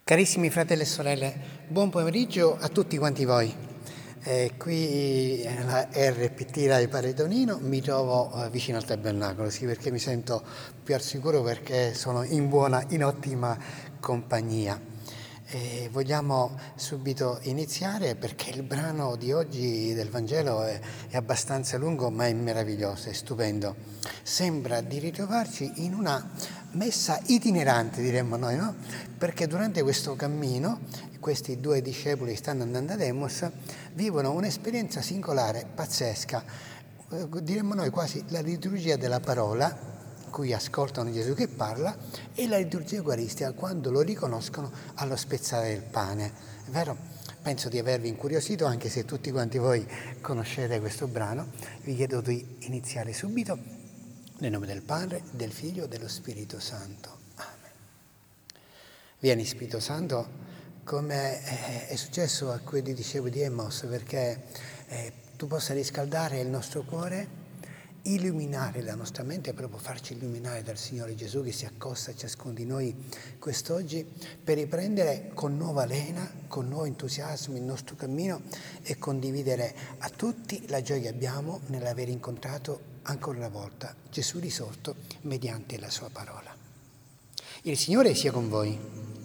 Carissimi fratelli e sorelle, buon pomeriggio a tutti quanti voi. Qui alla RPT Rai Paredonino mi trovo vicino al tabernacolo, sì, perché mi sento più al sicuro perché sono in ottima compagnia. Vogliamo subito iniziare perché il brano di oggi del Vangelo è abbastanza lungo ma è meraviglioso, è stupendo. Sembra di ritrovarci in una messa itinerante, diremmo noi, no? Perché durante questo cammino questi due discepoli che stanno andando ad Emmos vivono un'esperienza singolare, pazzesca, diremmo noi quasi la liturgia della parola, cui ascoltano Gesù che parla, e la liturgia eucaristica quando lo riconoscono allo spezzare il pane. È vero? Penso di avervi incuriosito, anche se tutti quanti voi conoscete questo brano. Vi chiedo di iniziare subito nel nome del Padre, del Figlio e dello Spirito Santo. Amen. Vieni Spirito Santo, come è successo a quelli discepoli di Emmos, perché tu possa riscaldare il nostro cuore, illuminare la nostra mente e proprio farci illuminare dal Signore Gesù che si accosta a ciascuno di noi quest'oggi per riprendere con nuova lena, con nuovo entusiasmo il nostro cammino e condividere a tutti la gioia che abbiamo nell'aver incontrato ancora una volta Gesù risorto mediante la sua parola. Il Signore sia con voi.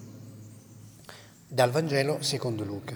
Dal Vangelo secondo Luca.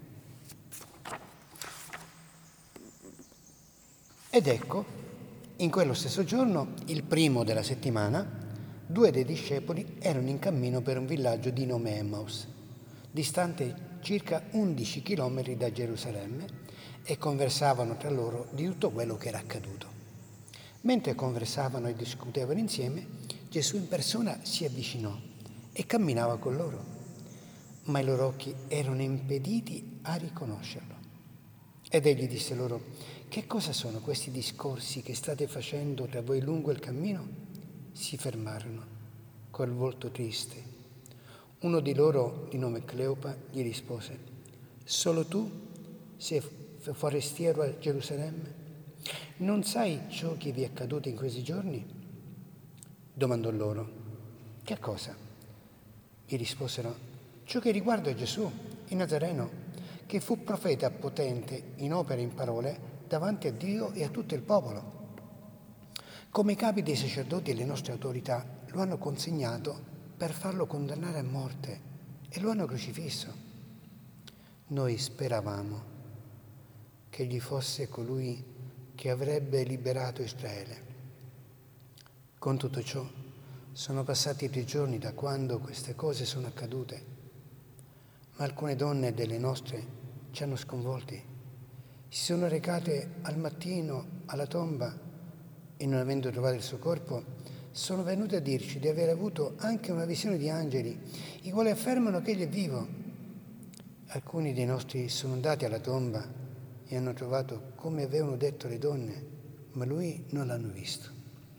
Ed ecco, in quello stesso giorno, il primo della settimana, due dei discepoli erano in cammino per un villaggio di nome Emmaus, distante circa 11 chilometri da Gerusalemme, e conversavano tra loro di tutto quello che era accaduto. Mentre conversavano e discutevano insieme, Gesù in persona si avvicinò e camminava con loro, ma i loro occhi erano impediti a riconoscerlo. Ed egli disse loro: che cosa sono questi discorsi che state facendo tra voi lungo il cammino? Si fermarono, col volto triste. Uno di loro, di nome Cleopa, gli rispose: solo tu sei forestiero a Gerusalemme? Non sai ciò che vi è accaduto in questi giorni? Domandò loro: che cosa? Gli risposero: ciò che riguarda Gesù, il Nazareno, che fu profeta potente in opere e in parole davanti a Dio e a tutto il popolo. Come i capi dei sacerdoti e le nostre autorità lo hanno consegnato per farlo condannare a morte e lo hanno crocifisso. Noi speravamo che egli fosse colui che avrebbe liberato Israele. Con tutto ciò, sono passati 3 giorni da quando queste cose sono accadute, ma alcune donne delle nostre ci hanno sconvolti. Si sono recate al mattino alla tomba e, non avendo trovato il suo corpo, sono venute a dirci di aver avuto anche una visione di angeli, i quali affermano che egli è vivo. Alcuni dei nostri sono andati alla tomba e hanno trovato come avevano detto le donne, ma lui non l'hanno visto.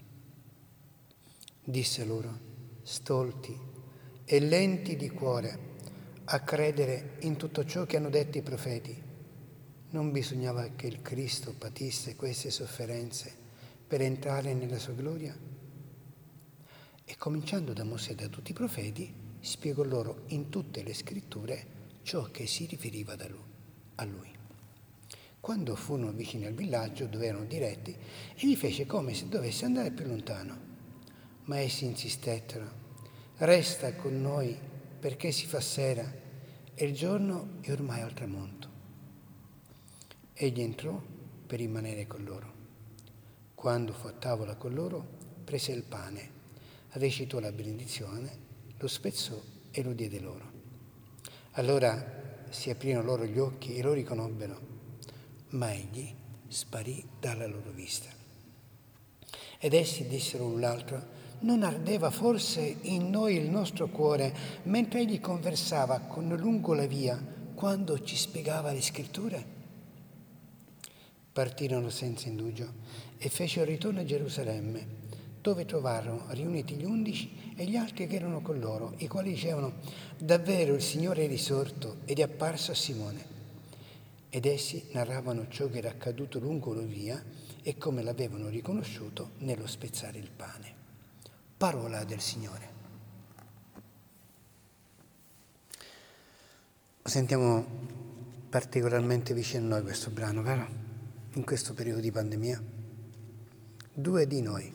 Disse loro: stolti e lenti di cuore a credere in tutto ciò che hanno detto i profeti. Non bisognava che il Cristo patisse queste sofferenze per entrare nella sua gloria? E cominciando da Mosè e da tutti i profeti, spiegò loro in tutte le scritture ciò che si riferiva a lui. Quando furono vicini al villaggio dove erano diretti, egli fece come se dovesse andare più lontano. Ma essi insistettero: resta con noi perché si fa sera e il giorno è ormai al tramonto. Egli entrò per rimanere con loro. Quando fu a tavola con loro, prese il pane, recitò la benedizione, lo spezzò e lo diede loro. Allora si aprirono loro gli occhi e lo riconobbero, ma egli sparì dalla loro vista. Ed essi dissero l'un l'altro: non ardeva forse in noi il nostro cuore mentre egli conversava con noi lungo la via, quando ci spiegava le scritture? Partirono senza indugio e fecero ritorno a Gerusalemme, dove trovarono riuniti gli 11 e gli altri che erano con loro, i quali dicevano: davvero il Signore è risorto ed è apparso a Simone. Ed essi narravano ciò che era accaduto lungo la via e come l'avevano riconosciuto nello spezzare il pane. Parola del Signore. Lo sentiamo particolarmente vicino a noi questo brano, vero? In questo periodo di pandemia. 2 di noi,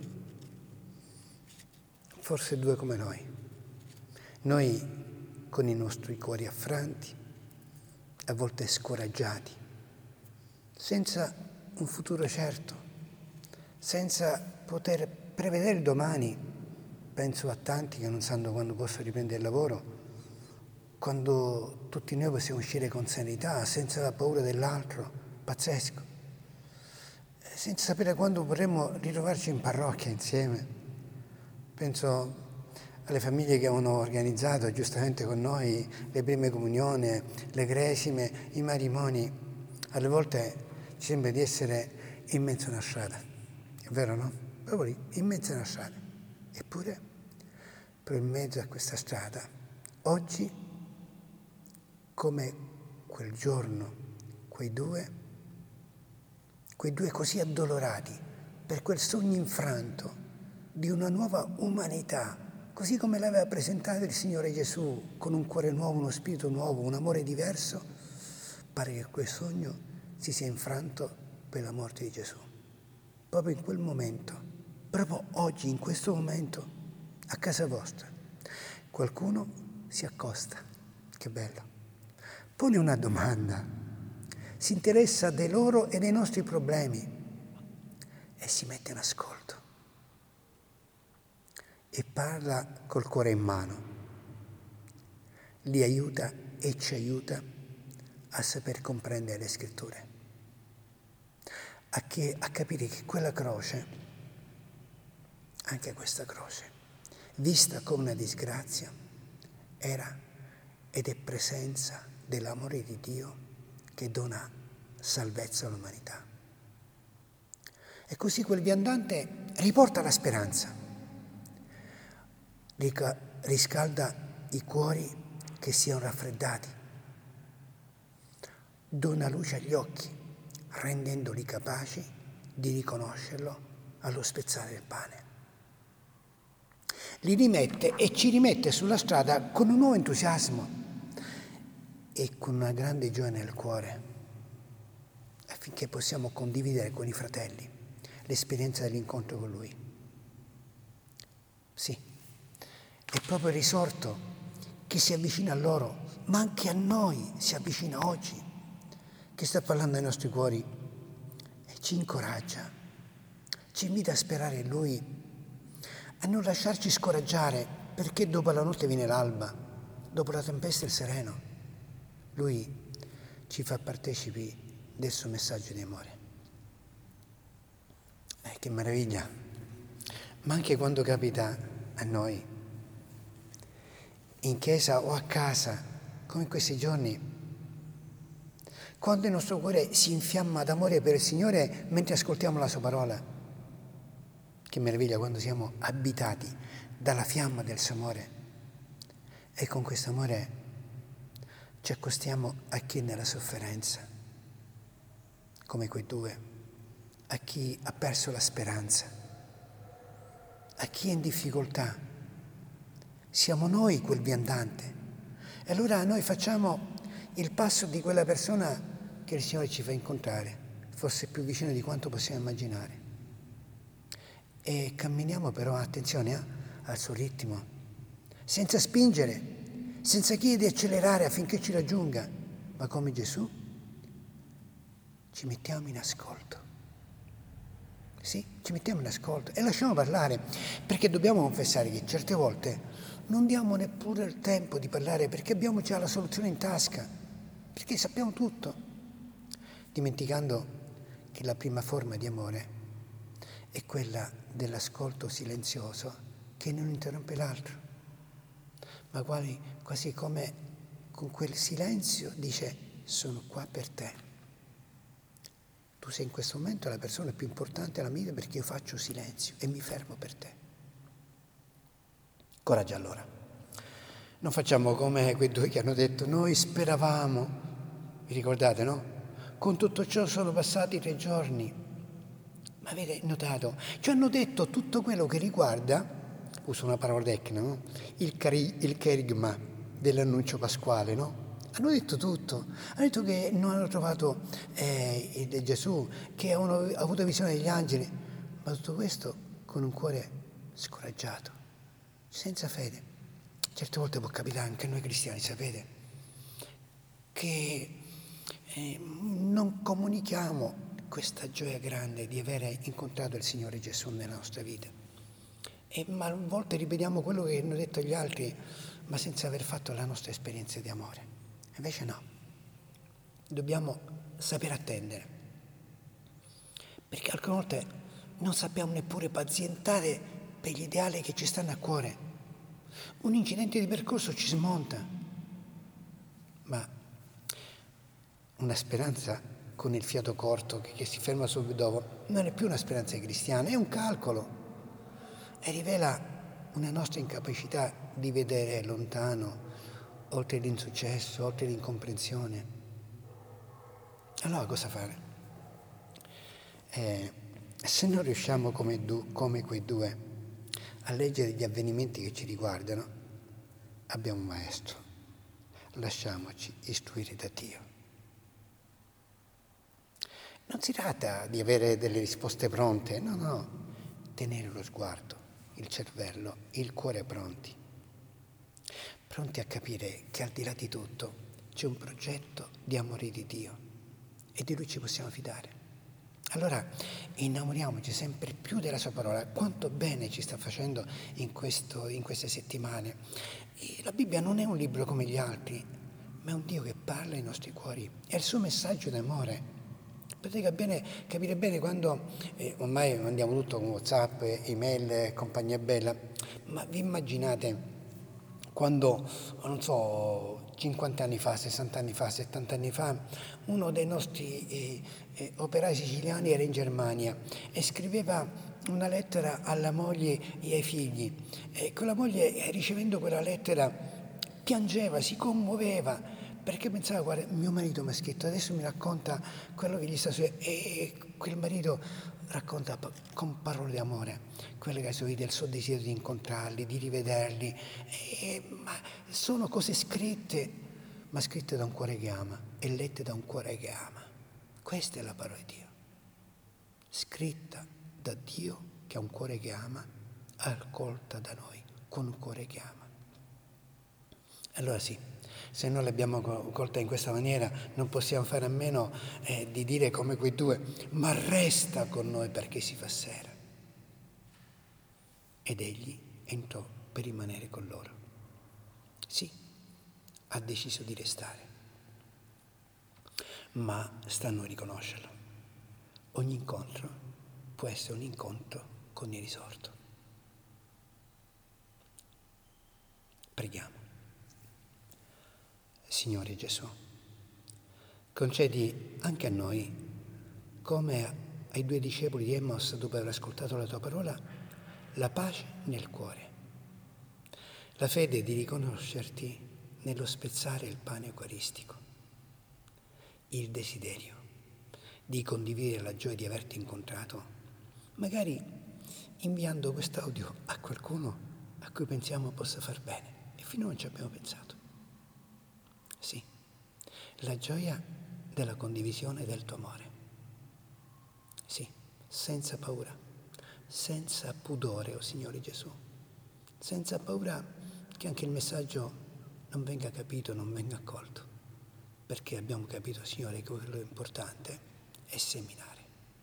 forse 2 come noi. Noi con i nostri cuori affranti, a volte scoraggiati, senza un futuro certo, senza poter prevedere il domani. Penso a tanti che non sanno quando possono riprendere il lavoro, quando tutti noi possiamo uscire con serenità, senza la paura dell'altro, pazzesco, senza sapere quando vorremmo ritrovarci in parrocchia insieme. Penso alle famiglie che hanno organizzato giustamente con noi le prime comunioni, le cresime, i matrimoni. Alle volte ci sembra di essere in mezzo a una strada, è vero, no? Proprio lì, in mezzo a una strada. Eppure, per in mezzo a questa strada, oggi, come quel giorno, quei due così addolorati per quel sogno infranto di una nuova umanità, così come l'aveva presentato il Signore Gesù, con un cuore nuovo, uno spirito nuovo, un amore diverso, pare che quel sogno si sia infranto per la morte di Gesù. Proprio in quel momento, proprio oggi, in questo momento, a casa vostra, qualcuno si accosta, che bello, pone una domanda, si interessa dei loro e dei nostri problemi e si mette in ascolto e parla col cuore in mano, li aiuta e ci aiuta a saper comprendere le scritture, a capire che quella croce, anche questa croce, vista come una disgrazia, era ed è presenza dell'amore di Dio che dona salvezza all'umanità. E così quel viandante riporta la speranza, riscalda i cuori che siano raffreddati, dona luce agli occhi, rendendoli capaci di riconoscerlo allo spezzare il pane. Li rimette e ci rimette sulla strada con un nuovo entusiasmo e con una grande gioia nel cuore, affinché possiamo condividere con i fratelli l'esperienza dell'incontro con Lui. Sì, è proprio il risorto che si avvicina a loro, ma anche a noi si avvicina oggi, che sta parlando ai nostri cuori e ci incoraggia, ci invita a sperare in Lui, a non lasciarci scoraggiare, perché dopo la notte viene l'alba, dopo la tempesta il sereno. Lui ci fa partecipi del suo messaggio di amore. Che meraviglia! Ma anche quando capita a noi, in chiesa o a casa, come in questi giorni, quando il nostro cuore si infiamma d'amore per il Signore mentre ascoltiamo la sua parola. Che meraviglia quando siamo abitati dalla fiamma del suo amore e con questo amore ci accostiamo a chi è nella sofferenza, come quei due, a chi ha perso la speranza, a chi è in difficoltà. Siamo noi quel viandante. E allora noi facciamo il passo di quella persona che il Signore ci fa incontrare, forse più vicino di quanto possiamo immaginare. E camminiamo però, attenzione, al suo ritmo, senza spingere, senza chiedere di accelerare affinché ci raggiunga, ma come Gesù ci mettiamo in ascolto. Sì, ci mettiamo in ascolto e lasciamo parlare, perché dobbiamo confessare che certe volte non diamo neppure il tempo di parlare perché abbiamo già la soluzione in tasca, perché sappiamo tutto, dimenticando che la prima forma di amore è quella dell'ascolto silenzioso che non interrompe l'altro, ma quasi come con quel silenzio dice: sono qua per te. Tu sei in questo momento la persona più importante della mia vita perché io faccio silenzio e mi fermo per te. Coraggio allora. Non facciamo come quei due che hanno detto: noi speravamo. Vi ricordate, no? Con tutto ciò sono passati 3 giorni. Ma avete notato? Ci hanno detto tutto quello che riguarda, uso una parola tecnica, no? Il kerigma dell'annuncio pasquale, no? Hanno detto tutto. Hanno detto che non hanno trovato Gesù, che hanno avuto visione degli angeli, ma tutto questo con un cuore scoraggiato, senza fede. Certe volte può capitare anche a noi cristiani, sapete, che non comunichiamo questa gioia grande di avere incontrato il Signore Gesù nella nostra vita. Ma a volte ripetiamo quello che hanno detto gli altri, ma senza aver fatto la nostra esperienza di amore. Invece no, dobbiamo saper attendere, perché alcune volte non sappiamo neppure pazientare per gli ideali che ci stanno a cuore. Un incidente di percorso ci smonta, ma una speranza con il fiato corto che si ferma subito dopo non è più una speranza cristiana, è un calcolo e rivela una nostra incapacità di vedere lontano, oltre l'insuccesso, oltre l'incomprensione. Allora cosa fare? Se non riusciamo come quei due a leggere gli avvenimenti che ci riguardano, abbiamo un maestro. Lasciamoci istruire da Dio. Non si tratta di avere delle risposte pronte, no, tenere lo sguardo, il cervello, il cuore pronti a capire che al di là di tutto c'è un progetto di amore di Dio e di Lui ci possiamo fidare. Allora innamoriamoci sempre più della Sua parola, quanto bene ci sta facendo in queste settimane. E la Bibbia non è un libro come gli altri, ma è un Dio che parla ai nostri cuori, è il suo messaggio d'amore. Potete capire bene quando ormai mandiamo tutto con WhatsApp, email, compagnia bella, ma vi immaginate quando, non so, 50 anni fa, 60 anni fa, 70 anni fa, uno dei nostri operai siciliani era in Germania e scriveva una lettera alla moglie e ai figli. E quella moglie, ricevendo quella lettera, piangeva, si commuoveva, perché pensava, guarda, mio marito mi ha scritto, adesso mi racconta quello che gli sta succedendo. E quel marito racconta con parole di amore quelle che sono il suo desiderio di incontrarli, di rivederli. Ma sono cose scritte, ma scritte da un cuore che ama e lette da un cuore che ama. Questa è la parola di Dio, scritta da Dio che ha un cuore che ama, accolta da noi con un cuore che ama. Allora sì, se noi l'abbiamo colta in questa maniera non possiamo fare a meno di dire come quei due, ma resta con noi perché si fa sera. Ed egli entrò per rimanere con loro. Sì, ha deciso di restare, ma sta a noi riconoscerlo. Ogni incontro può essere un incontro con il risorto. Preghiamo. Signore Gesù, concedi anche a noi, come ai due discepoli di Emmaus dopo aver ascoltato la tua parola, la pace nel cuore, la fede di riconoscerti nello spezzare il pane eucaristico, il desiderio di condividere la gioia di averti incontrato, magari inviando quest'audio a qualcuno a cui pensiamo possa far bene e finora non ci abbiamo pensato. Sì, la gioia della condivisione del tuo amore. Sì, senza paura, senza pudore, Signore Gesù, senza paura che anche il messaggio non venga capito, non venga accolto, perché abbiamo capito, Signore, che quello importante è seminare.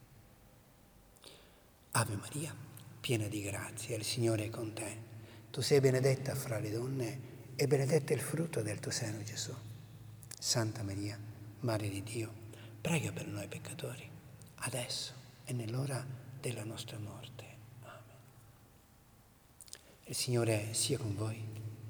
Ave Maria, piena di grazia, il Signore è con te. Tu sei benedetta fra le donne e benedetto è il frutto del tuo seno, Gesù. Santa Maria, Madre di Dio, prega per noi peccatori, adesso e nell'ora della nostra morte. Amen. Il Signore sia con voi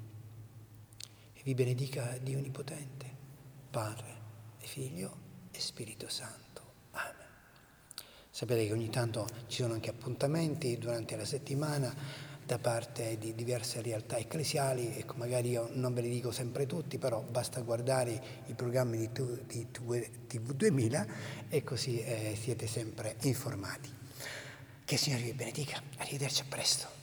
e vi benedica Dio Onnipotente, Padre e Figlio e Spirito Santo. Amen. Sapete che ogni tanto ci sono anche appuntamenti durante la settimana da parte di diverse realtà ecclesiali, ecco, magari io non ve li dico sempre tutti, però basta guardare i programmi di TV2000 e così siete sempre informati. Che il Signore vi benedica, arrivederci a presto.